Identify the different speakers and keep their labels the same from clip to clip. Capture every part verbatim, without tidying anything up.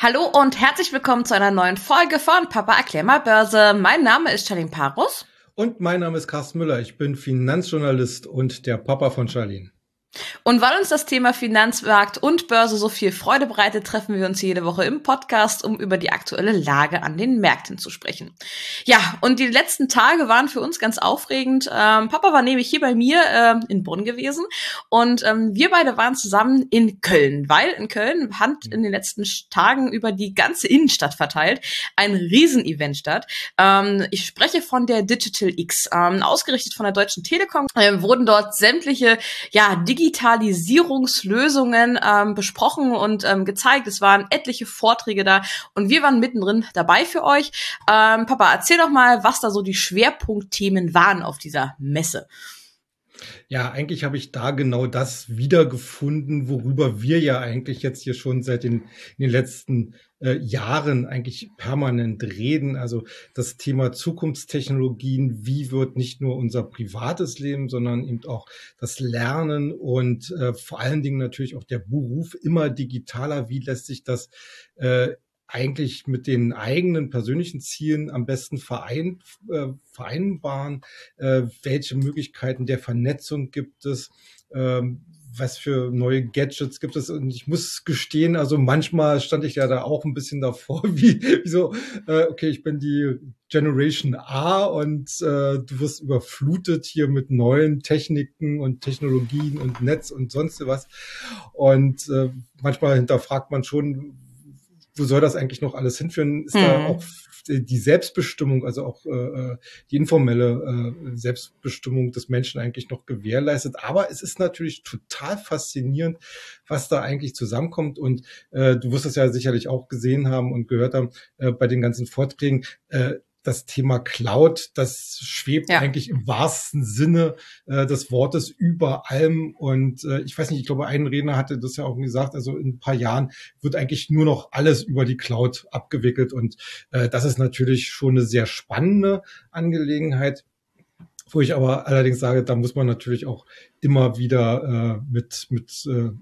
Speaker 1: Hallo und herzlich willkommen zu einer neuen Folge von Papa erklär mal Börse. Mein Name ist Charlene Parus.
Speaker 2: Und mein Name ist Carsten Müller. Ich bin Finanzjournalist und der Papa von Charlene.
Speaker 1: Und weil uns das Thema Finanzmarkt und Börse so viel Freude bereitet, treffen wir uns jede Woche im Podcast, um über die aktuelle Lage an den Märkten zu sprechen. Ja, und die letzten Tage waren für uns ganz aufregend. Ähm, Papa war nämlich hier bei mir ähm, in Bonn gewesen und ähm, wir beide waren zusammen in Köln, weil in Köln hat in den letzten Tagen über die ganze Innenstadt verteilt ein Riesenevent statt. Ähm, ich spreche von der Digital X. Ähm, ausgerichtet von der Deutschen Telekom äh, wurden dort sämtliche, ja, Digitalisierungslösungen ähm, besprochen und ähm, gezeigt. Es waren etliche Vorträge da und wir waren mittendrin dabei für euch. Ähm, Papa, erzähl doch mal, was da so die Schwerpunktthemen waren auf dieser Messe.
Speaker 2: Ja, eigentlich habe ich da genau das wiedergefunden, worüber wir ja eigentlich jetzt hier schon seit den, in den letzten äh, Jahren eigentlich permanent reden. Also das Thema Zukunftstechnologien, wie wird nicht nur unser privates Leben, sondern eben auch das Lernen und äh, vor allen Dingen natürlich auch der Beruf immer digitaler. Wie lässt sich das äh, eigentlich mit den eigenen persönlichen Zielen am besten verein, äh, vereinbaren, äh, welche Möglichkeiten der Vernetzung gibt es, ähm, was für neue Gadgets gibt es. Und ich muss gestehen, also manchmal stand ich ja da auch ein bisschen davor, wie, wie so, äh, okay, ich bin die Generation A und äh, du wirst überflutet hier mit neuen Techniken und Technologien und Netz und sonst was. Und äh, manchmal hinterfragt man schon, wo soll das eigentlich noch alles hinführen? Ist hm. da auch die Selbstbestimmung, also auch äh, die informelle äh, Selbstbestimmung des Menschen eigentlich noch gewährleistet? Aber es ist natürlich total faszinierend, was da eigentlich zusammenkommt. Und äh, du wirst es ja sicherlich auch gesehen haben und gehört haben äh, bei den ganzen Vorträgen. Äh, Das Thema Cloud, das schwebt ja eigentlich im wahrsten Sinne äh, des Wortes über allem. Und äh, ich weiß nicht, ich glaube, ein Redner hatte das ja auch gesagt, also in ein paar Jahren wird eigentlich nur noch alles über die Cloud abgewickelt. Und äh, das ist natürlich schon eine sehr spannende Angelegenheit, wo ich aber allerdings sage, da muss man natürlich auch immer wieder äh, mit mit äh,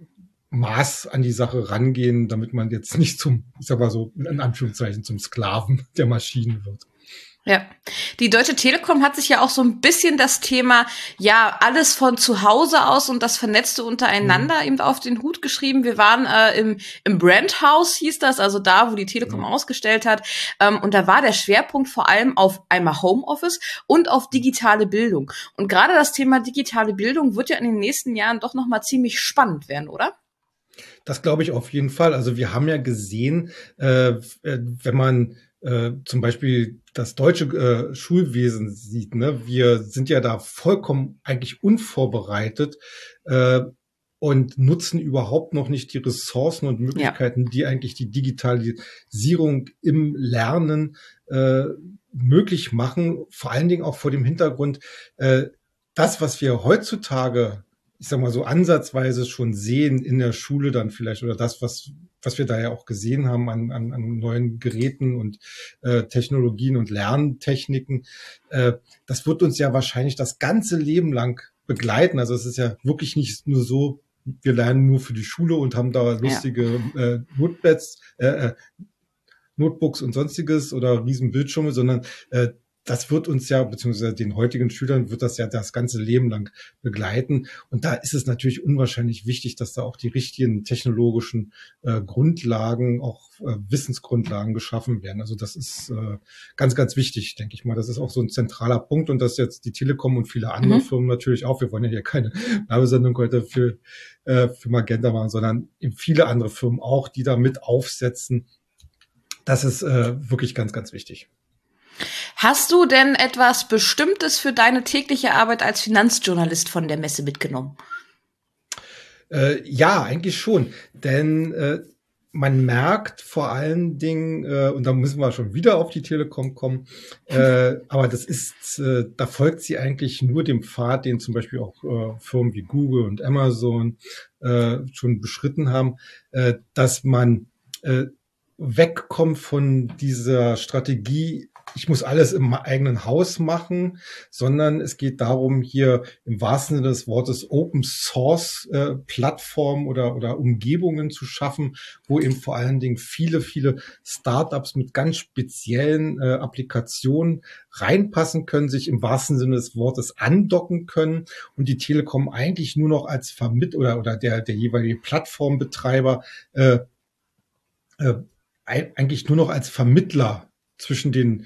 Speaker 2: Maß an die Sache rangehen, damit man jetzt nicht zum, ich sag mal so, in Anführungszeichen zum Sklaven der Maschinen wird.
Speaker 1: Ja, die Deutsche Telekom hat sich ja auch so ein bisschen das Thema, ja, alles von zu Hause aus und das Vernetzte untereinander mhm. eben auf den Hut geschrieben. Wir waren äh, im, im Brandhaus, hieß das, also da, wo die Telekom ja. ausgestellt hat. Ähm, und da war der Schwerpunkt vor allem auf einmal Homeoffice und auf digitale Bildung. Und gerade das Thema digitale Bildung wird ja in den nächsten Jahren doch nochmal ziemlich spannend werden, oder?
Speaker 2: Das glaube ich auf jeden Fall. Also wir haben ja gesehen, äh, wenn man äh, zum Beispiel das deutsche äh, Schulwesen sieht, ne, wir sind ja da vollkommen eigentlich unvorbereitet äh, und nutzen überhaupt noch nicht die Ressourcen und Möglichkeiten, ja. die eigentlich die Digitalisierung im Lernen äh, möglich machen. Vor allen Dingen auch vor dem Hintergrund, äh, das, was wir heutzutage ich sag mal so ansatzweise schon sehen in der Schule dann vielleicht oder das, was was wir da ja auch gesehen haben an, an, an neuen Geräten und äh, Technologien und Lerntechniken, äh, das wird uns ja wahrscheinlich das ganze Leben lang begleiten. Also es ist ja wirklich nicht nur so, wir lernen nur für die Schule und haben da lustige ja. äh, Notepads, äh, Notebooks und sonstiges oder riesen Bildschirme, sondern äh, das wird uns ja, beziehungsweise den heutigen Schülern wird das ja das ganze Leben lang begleiten. Und da ist es natürlich unwahrscheinlich wichtig, dass da auch die richtigen technologischen äh, Grundlagen, auch äh, Wissensgrundlagen geschaffen werden. Also das ist äh, ganz, ganz wichtig, denke ich mal. Das ist auch so ein zentraler Punkt und das jetzt die Telekom und viele andere mhm. Firmen natürlich auch. Wir wollen ja hier keine Werbesendung heute für, äh, für Magenta machen, sondern eben viele andere Firmen auch, die da mit aufsetzen. Das ist äh, wirklich ganz, ganz wichtig.
Speaker 1: Hast du denn etwas Bestimmtes für deine tägliche Arbeit als Finanzjournalist von der Messe mitgenommen?
Speaker 2: Äh, ja, eigentlich schon. Denn äh, man merkt vor allen Dingen, äh, und da müssen wir schon wieder auf die Telekom kommen, äh, aber das ist, äh, da folgt sie eigentlich nur dem Pfad, den zum Beispiel auch äh, Firmen wie Google und Amazon äh, schon beschritten haben, äh, dass man äh, wegkommt von dieser Strategie, ich muss alles im eigenen Haus machen, sondern es geht darum, hier im wahrsten Sinne des Wortes Open Source äh, Plattformen oder, oder Umgebungen zu schaffen, wo eben vor allen Dingen viele, viele Startups mit ganz speziellen äh, Applikationen reinpassen können, sich im wahrsten Sinne des Wortes andocken können und die Telekom eigentlich nur noch als Vermittler oder, oder der, der jeweilige Plattformbetreiber äh, äh, eigentlich nur noch als Vermittler zwischen den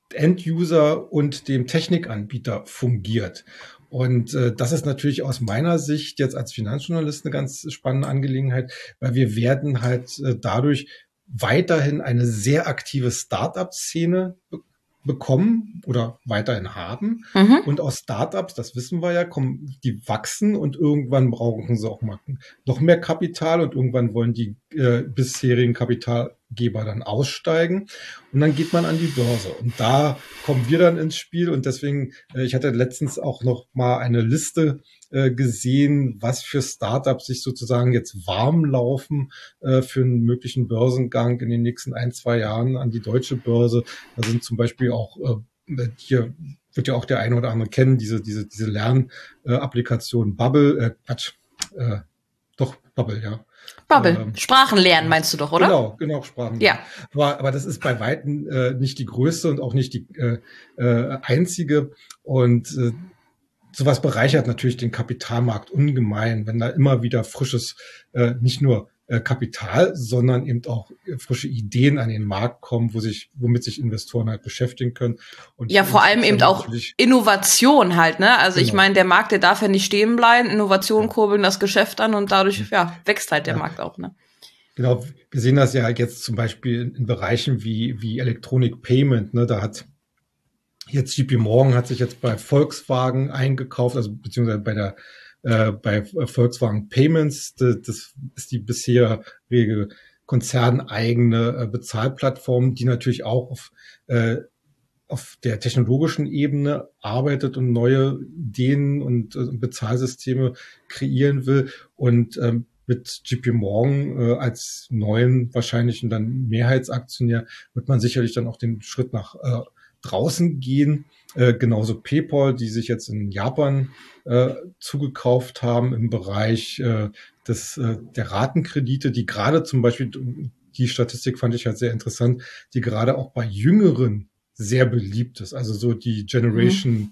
Speaker 2: End-User und dem Technikanbieter fungiert. Und äh, das ist natürlich aus meiner Sicht jetzt als Finanzjournalist eine ganz spannende Angelegenheit, weil wir werden halt äh, dadurch weiterhin eine sehr aktive Startup-Szene be- bekommen oder weiterhin haben.
Speaker 1: Mhm.
Speaker 2: Und aus Startups, das wissen wir ja, kommen die wachsen und irgendwann brauchen sie auch mal noch mehr Kapital und irgendwann wollen die äh, bisherigen Kapitalgeber dann aussteigen und dann geht man an die Börse und da kommen wir dann ins Spiel und deswegen, äh, ich hatte letztens auch noch mal eine Liste äh, gesehen, was für Startups sich sozusagen jetzt warm laufen äh, für einen möglichen Börsengang in den nächsten ein, zwei Jahren an die deutsche Börse. Da sind zum Beispiel auch äh, hier wird ja auch der eine oder andere kennen, diese, diese, diese Lernapplikation äh, Bubble, äh, Quatsch, äh, doch, Bubble, ja.
Speaker 1: Bubble.
Speaker 2: Ähm,
Speaker 1: Sprachen lernen meinst du doch, oder?
Speaker 2: Genau, genau, Sprachen.
Speaker 1: Ja.
Speaker 2: Aber, aber das ist bei Weitem äh, nicht die größte und auch nicht die äh, äh, einzige. Und äh, sowas bereichert natürlich den Kapitalmarkt ungemein, wenn da immer wieder frisches, äh, nicht nur äh, Kapital, sondern eben auch äh, frische Ideen an den Markt kommen, wo sich, womit sich Investoren halt beschäftigen können. Und
Speaker 1: Ja, vor allem eben auch Innovation halt, ne? Also genau. Ich meine, der Markt, der darf ja nicht stehen bleiben. Innovation kurbeln das Geschäft an und dadurch, ja, wächst halt der ja. Markt auch, ne?
Speaker 2: Genau, wir sehen das ja jetzt zum Beispiel in Bereichen wie, wie Electronic Payment, ne? Da hat jetzt J P Morgan hat sich jetzt bei Volkswagen eingekauft, also beziehungsweise bei der äh, bei Volkswagen Payments, das, das ist die bisherige konzerneigene äh, Bezahlplattform, die natürlich auch auf äh, auf der technologischen Ebene arbeitet und neue Ideen und äh, Bezahlsysteme kreieren will und ähm, mit J P Morgan äh, als neuen wahrscheinlichen dann Mehrheitsaktionär wird man sicherlich dann auch den Schritt nach äh, draußen gehen. Äh, genauso PayPal, die sich jetzt in Japan äh, zugekauft haben im Bereich äh, des äh, der Ratenkredite, die gerade zum Beispiel, die Statistik fand ich halt sehr interessant, die gerade auch bei Jüngeren sehr beliebt ist. Also so die Generation mhm.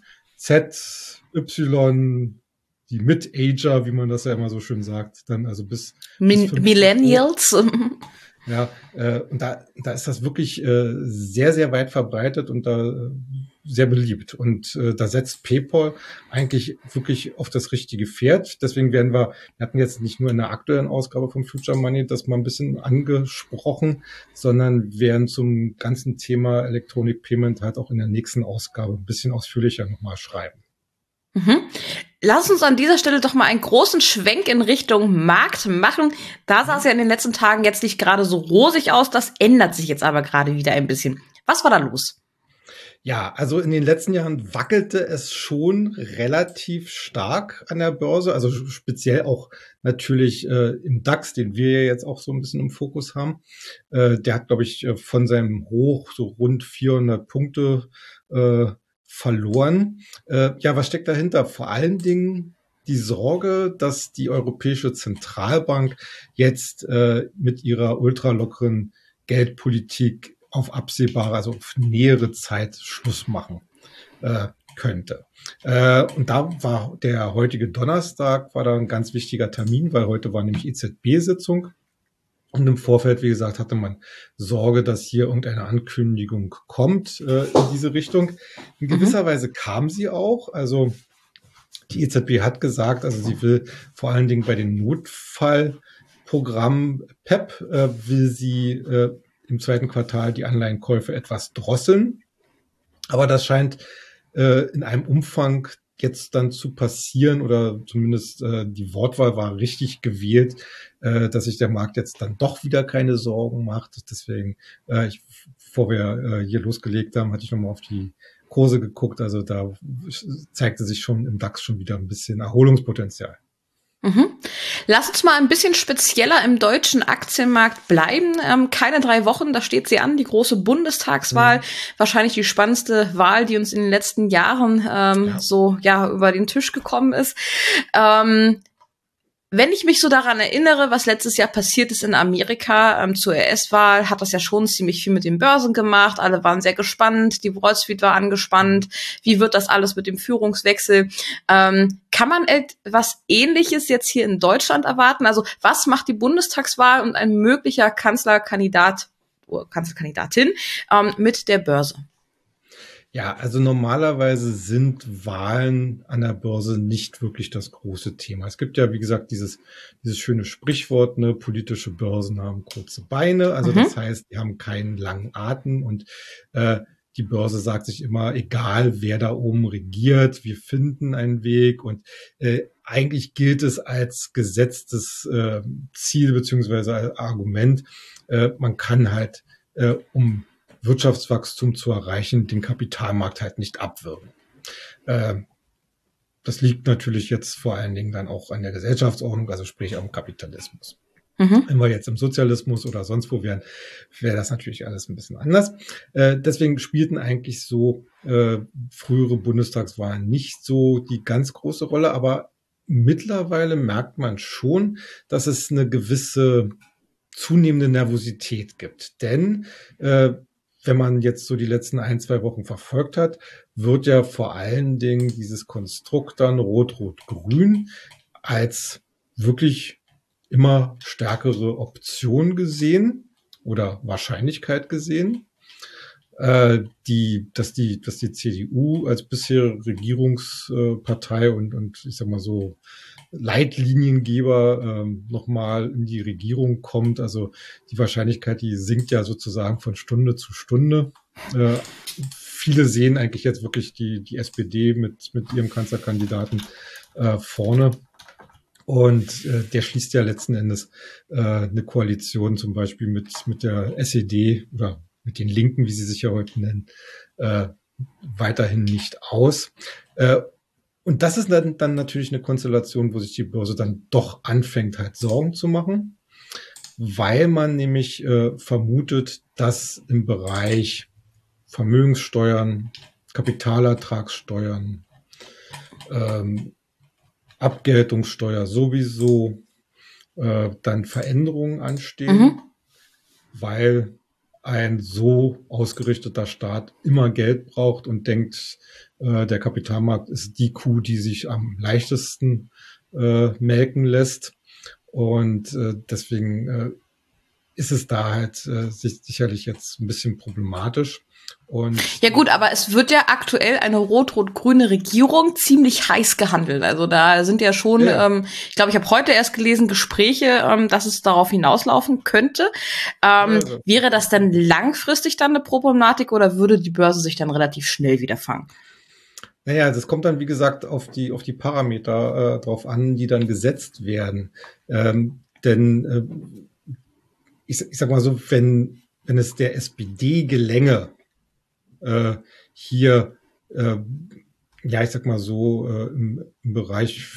Speaker 2: Z, Y, die Mid-Ager, wie man das ja immer so schön sagt, dann also bis,
Speaker 1: Min- bis Millennials.
Speaker 2: Ja, äh, und da, da ist das wirklich äh, sehr, sehr weit verbreitet und da äh, sehr beliebt. Und äh, da setzt PayPal eigentlich wirklich auf das richtige Pferd. Deswegen werden wir, wir hatten jetzt nicht nur in der aktuellen Ausgabe von Future Money das mal ein bisschen angesprochen, sondern werden zum ganzen Thema Electronic Payment halt auch in der nächsten Ausgabe ein bisschen ausführlicher nochmal schreiben.
Speaker 1: Mhm. Lass uns an dieser Stelle doch mal einen großen Schwenk in Richtung Markt machen. Da sah es ja in den letzten Tagen jetzt nicht gerade so rosig aus. Das ändert sich jetzt aber gerade wieder ein bisschen. Was war da los?
Speaker 2: Ja, also in den letzten Jahren wackelte es schon relativ stark an der Börse. Also speziell auch natürlich äh, im DAX, den wir ja jetzt auch so ein bisschen im Fokus haben. Äh, der hat, glaube ich, von seinem Hoch so rund vierhundert Punkte äh, verloren. Äh, ja, was steckt dahinter? Vor allen Dingen die Sorge, dass die Europäische Zentralbank jetzt äh, mit ihrer ultralockeren Geldpolitik auf absehbare, also auf nähere Zeit Schluss machen äh, könnte. Äh, und da war der heutige Donnerstag, war da ein ganz wichtiger Termin, weil heute war nämlich E Z B-Sitzung. Und im Vorfeld, wie gesagt, hatte man Sorge, dass hier irgendeine Ankündigung kommt äh, in diese Richtung. In gewisser mhm. Weise kam sie auch. Also die E Z B hat gesagt, also sie will vor allen Dingen bei den Notfallprogrammen P E P, äh, will sie äh, im zweiten Quartal die Anleihenkäufe etwas drosseln. Aber das scheint äh, in einem Umfang jetzt dann zu passieren oder zumindest äh, die Wortwahl war richtig gewählt, äh, dass sich der Markt jetzt dann doch wieder keine Sorgen macht. Deswegen, äh, ich, bevor wir äh, hier losgelegt haben, hatte ich nochmal auf die Kurse geguckt. Also da zeigte sich schon im DAX schon wieder ein bisschen Erholungspotenzial.
Speaker 1: Mhm. Lass uns mal ein bisschen spezieller im deutschen Aktienmarkt bleiben. Ähm, keine drei Wochen, da steht sie an, die große Bundestagswahl. Mhm. Wahrscheinlich die spannendste Wahl, die uns in den letzten Jahren ähm, ja. so ja über den Tisch gekommen ist. Ähm, Wenn ich mich so daran erinnere, was letztes Jahr passiert ist in Amerika ähm, zur U S-Wahl, hat das ja schon ziemlich viel mit den Börsen gemacht. Alle waren sehr gespannt, die Wall Street war angespannt. Wie wird das alles mit dem Führungswechsel? Ähm, kann man etwas Ähnliches jetzt hier in Deutschland erwarten? Also was macht die Bundestagswahl und ein möglicher Kanzlerkandidat oder Kanzlerkandidatin ähm, mit der Börse?
Speaker 2: Ja, also normalerweise sind Wahlen an der Börse nicht wirklich das große Thema. Es gibt ja, wie gesagt, dieses dieses schöne Sprichwort, ne, politische Börsen haben kurze Beine. Also mhm. das heißt, die haben keinen langen Atem und äh, die Börse sagt sich immer, egal wer da oben regiert, wir finden einen Weg. Und äh, eigentlich gilt es als gesetztes äh, Ziel beziehungsweise als Argument, äh, man kann halt äh, um Wirtschaftswachstum zu erreichen, den Kapitalmarkt halt nicht abwürgen. Äh, das liegt natürlich jetzt vor allen Dingen dann auch an der Gesellschaftsordnung, also sprich am Kapitalismus. Mhm. Wenn wir jetzt im Sozialismus oder sonst wo wären, wäre das natürlich alles ein bisschen anders. Äh, deswegen spielten eigentlich so äh, frühere Bundestagswahlen nicht so die ganz große Rolle, aber mittlerweile merkt man schon, dass es eine gewisse zunehmende Nervosität gibt. Denn äh, wenn man jetzt so die letzten ein, zwei Wochen verfolgt hat, wird ja vor allen Dingen dieses Konstrukt dann Rot-Rot-Grün als wirklich immer stärkere Option gesehen oder Wahrscheinlichkeit gesehen, äh, die, dass die, dass die C D U als bisher Regierungspartei und, und ich sag mal so Leitliniengeber ähm, nochmal in die Regierung kommt. Also die Wahrscheinlichkeit, die sinkt ja sozusagen von Stunde zu Stunde. Äh, viele sehen eigentlich jetzt wirklich die, die S P D mit, mit ihrem Kanzlerkandidaten äh, vorne. Und äh, der schließt ja letzten Endes äh, eine Koalition zum Beispiel mit, mit der S E D oder mit den Linken, wie sie sich ja heute nennen, äh, weiterhin nicht aus. Äh, Und das ist dann, dann natürlich eine Konstellation, wo sich die Börse dann doch anfängt, halt Sorgen zu machen, weil man nämlich äh, vermutet, dass im Bereich Vermögenssteuern, Kapitalertragssteuern, ähm, Abgeltungssteuer sowieso äh, dann Veränderungen anstehen, mhm. weil ein so ausgerichteter Staat immer Geld braucht und denkt, äh, der Kapitalmarkt ist die Kuh, die sich am leichtesten äh, melken lässt. Und äh, deswegen äh, ist es da halt äh, sicherlich jetzt ein bisschen problematisch. Und
Speaker 1: ja gut, aber es wird ja aktuell eine rot-rot-grüne Regierung ziemlich heiß gehandelt. Also da sind ja schon, ja. Ähm, ich glaube, ich habe heute erst gelesen, Gespräche, ähm, dass es darauf hinauslaufen könnte. Ähm, ja. Wäre das dann langfristig dann eine Problematik oder würde die Börse sich dann relativ schnell wieder fangen?
Speaker 2: Naja, das kommt dann, wie gesagt, auf die auf die Parameter äh, drauf an, die dann gesetzt werden. Ähm, denn äh, ich, ich sag mal so, wenn wenn es der S P D gelänge, äh, hier, äh, ja, ich sag mal so, äh, im, im Bereich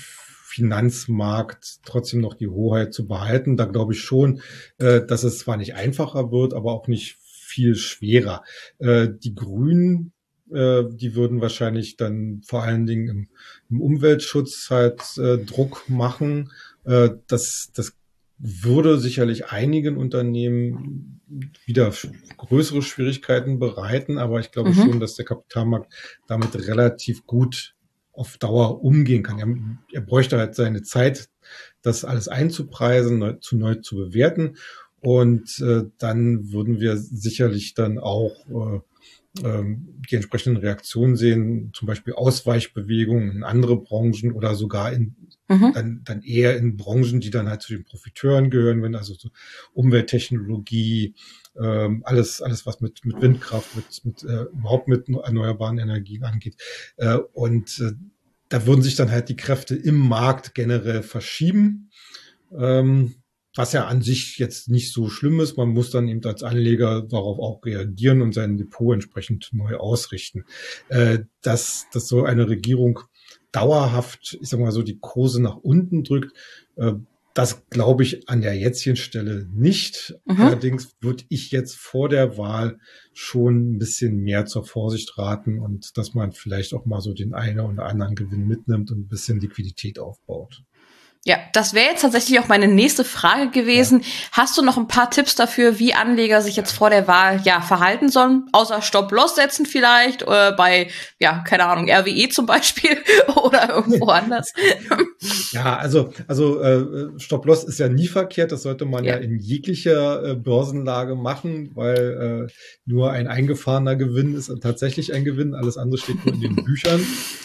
Speaker 2: Finanzmarkt trotzdem noch die Hoheit zu behalten, da glaube ich schon, äh, dass es zwar nicht einfacher wird, aber auch nicht viel schwerer. Äh, die Grünen, äh, die würden wahrscheinlich dann vor allen Dingen im, im Umweltschutz halt äh, Druck machen. Äh, das, das würde sicherlich einigen Unternehmen wieder größere Schwierigkeiten bereiten, aber ich glaube mhm. schon, dass der Kapitalmarkt damit relativ gut auf Dauer umgehen kann. Er, er bräuchte halt seine Zeit, das alles einzupreisen, neu, zu neu zu bewerten, und äh, dann würden wir sicherlich dann auch äh, äh, die entsprechenden Reaktionen sehen, zum Beispiel Ausweichbewegungen in andere Branchen oder sogar in Mhm. Dann, dann eher in Branchen, die dann halt zu den Profiteuren gehören, wenn also so Umwelttechnologie, ähm, alles, alles was mit, mit Windkraft, mit, mit äh, überhaupt mit erneuerbaren Energien angeht. Äh, und äh, da würden sich dann halt die Kräfte im Markt generell verschieben, ähm, was ja an sich jetzt nicht so schlimm ist. Man muss dann eben als Anleger darauf auch reagieren und sein Depot entsprechend neu ausrichten. Äh, dass, dass so eine Regierung dauerhaft, ich sag mal so, die Kurse nach unten drückt, äh, das glaube ich an der jetzigen Stelle nicht. Mhm. Allerdings würde ich jetzt vor der Wahl schon ein bisschen mehr zur Vorsicht raten und dass man vielleicht auch mal so den einen oder anderen Gewinn mitnimmt und ein bisschen Liquidität aufbaut.
Speaker 1: Ja, das wäre jetzt tatsächlich auch meine nächste Frage gewesen. Ja. Hast du noch ein paar Tipps dafür, wie Anleger sich jetzt vor der Wahl ja verhalten sollen? Außer Stop-Loss setzen vielleicht, äh, bei, ja, keine Ahnung, R W E zum Beispiel oder irgendwo anders.
Speaker 2: Ja, also also äh, Stop-Loss ist ja nie verkehrt. Das sollte man ja, ja in jeglicher äh, Börsenlage machen, weil äh, nur ein eingefahrener Gewinn ist tatsächlich ein Gewinn. Alles andere steht nur in den Büchern.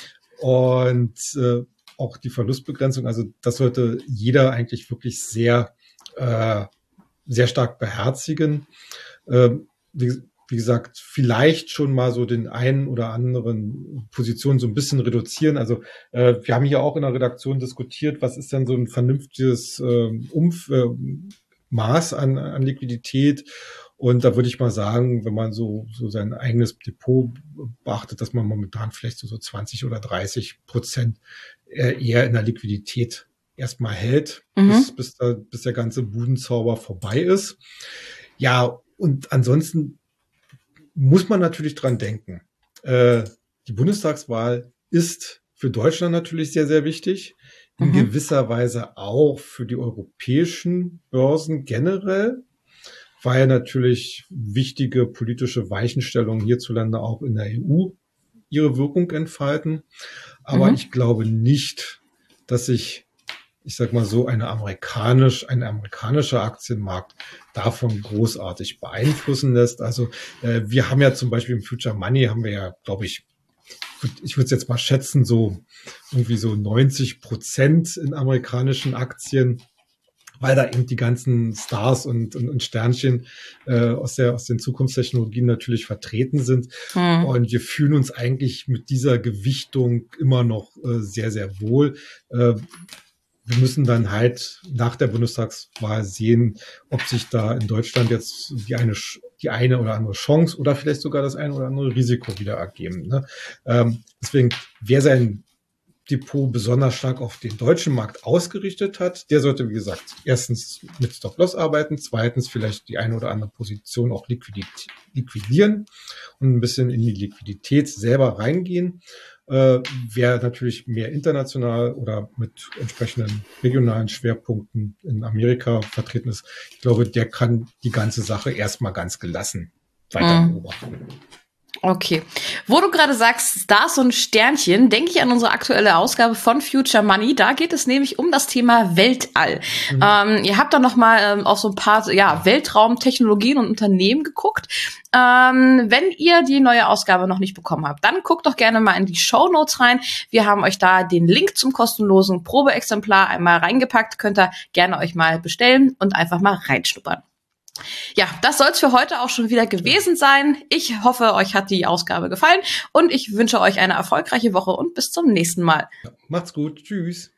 Speaker 2: Und äh, auch die Verlustbegrenzung, also das sollte jeder eigentlich wirklich sehr, äh, sehr stark beherzigen. Ähm, wie, wie gesagt, vielleicht schon mal so den einen oder anderen Positionen so ein bisschen reduzieren. Also äh, wir haben hier auch in der Redaktion diskutiert, was ist denn so ein vernünftiges äh, Umf äh, Maß an, an Liquidität. Und da würde ich mal sagen, wenn man so, so sein eigenes Depot beachtet, dass man momentan vielleicht so, so zwanzig oder dreißig Prozent eher in der Liquidität erstmal hält, mhm. bis, bis, da, bis der ganze Budenzauber vorbei ist. Ja, und ansonsten muss man natürlich dran denken. Äh, die Bundestagswahl ist für Deutschland natürlich sehr, sehr wichtig. In mhm. gewisser Weise auch für die europäischen Börsen generell, weil natürlich wichtige politische Weichenstellungen hierzulande auch in der E U ihre Wirkung entfalten. Aber mhm. ich glaube nicht, dass sich, ich sag mal so, eine amerikanisch, ein amerikanischer Aktienmarkt davon großartig beeinflussen lässt. Also äh, wir haben ja zum Beispiel im Future Money haben wir ja, glaube ich, ich würde es jetzt mal schätzen, so irgendwie so neunzig Prozent in amerikanischen Aktien, weil da eben die ganzen Stars und, und, und Sternchen äh, aus der aus den Zukunftstechnologien natürlich vertreten sind. Hm. Und wir fühlen uns eigentlich mit dieser Gewichtung immer noch äh, sehr, sehr wohl. Äh, wir müssen dann halt nach der Bundestagswahl sehen, ob sich da in Deutschland jetzt die eine die eine oder andere Chance oder vielleicht sogar das eine oder andere Risiko wieder ergeben. Ne? Ähm, deswegen, wer sein Depot besonders stark auf den deutschen Markt ausgerichtet hat, der sollte, wie gesagt, erstens mit Stop-Loss arbeiten, zweitens vielleicht die eine oder andere Position auch liquidit- liquidieren und ein bisschen in die Liquidität selber reingehen. Äh, wer natürlich mehr international oder mit entsprechenden regionalen Schwerpunkten in Amerika vertreten ist, ich glaube, der kann die ganze Sache erstmal ganz gelassen weiter mhm. beobachten.
Speaker 1: Okay. Wo du gerade sagst, Stars und Sternchen, denke ich an unsere aktuelle Ausgabe von Future Money. Da geht es nämlich um das Thema Weltall. Mhm. Ähm, ihr habt da noch mal ähm, auf so ein paar ja, Weltraumtechnologien und Unternehmen geguckt. Ähm, wenn ihr die neue Ausgabe noch nicht bekommen habt, dann guckt doch gerne mal in die Shownotes rein. Wir haben euch da den Link zum kostenlosen Probeexemplar einmal reingepackt. Könnt ihr gerne euch mal bestellen und einfach mal reinschnuppern. Ja, das soll's für heute auch schon wieder gewesen sein. Ich hoffe, euch hat die Ausgabe gefallen und ich wünsche euch eine erfolgreiche Woche und bis zum nächsten Mal.
Speaker 2: Ja, macht's gut. Tschüss.